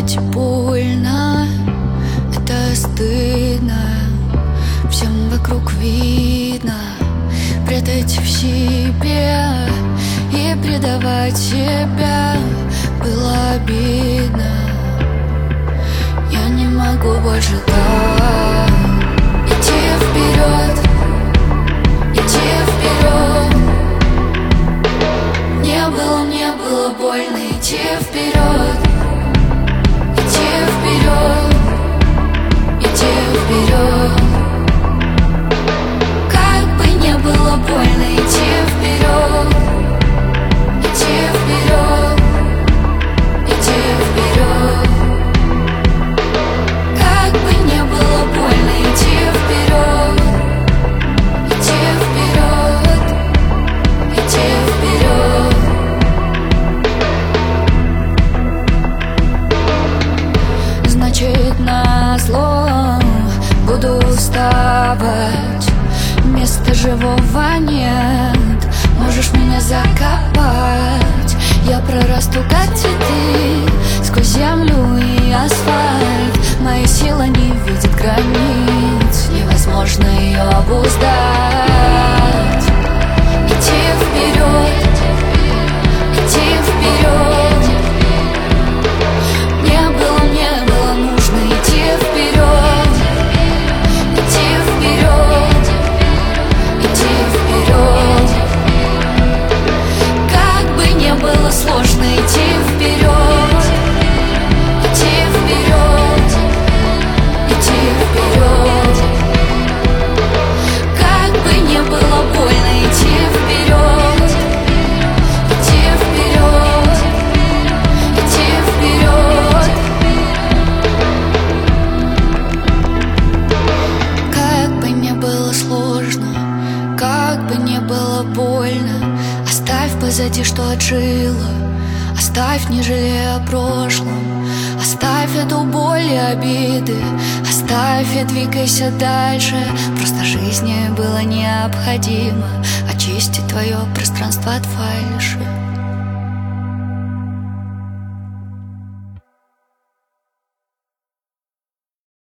делать больно, это стыдно, всем вокруг видно. Прятать в себе и предавать себя было обидно. Я не могу больше так идти вперед, идти вперед. Мне было больно идти вперед, идти вперед, идти вперед. Как бы не было больно идти вперед, идти вперед, идти вперед. Как бы не было больно идти вперед, идти вперед, идти вперед. Значит, назло буду уставать, места живого нет, можешь меня закопать. Я прорасту, как цветы, сквозь землю и асфальт. Моя сила не видит границ, невозможно ее обуздать. Идти вперед, идти вперед. Мне было нужно идти вперед, идти вперед, идти вперед. Как бы не было сложно идти вперед, идти вперед, идти вперед. Как бы не было больно идти вперед, идти вперед, идти вперед. Как бы не было сложно, как бы не было больно, оставь позади, что отжило. Оставь, не жалея о прошлом. Оставь эту боль и обиды. Оставь и двигайся дальше. Просто жизни было необходимо очистить твое пространство от фальши.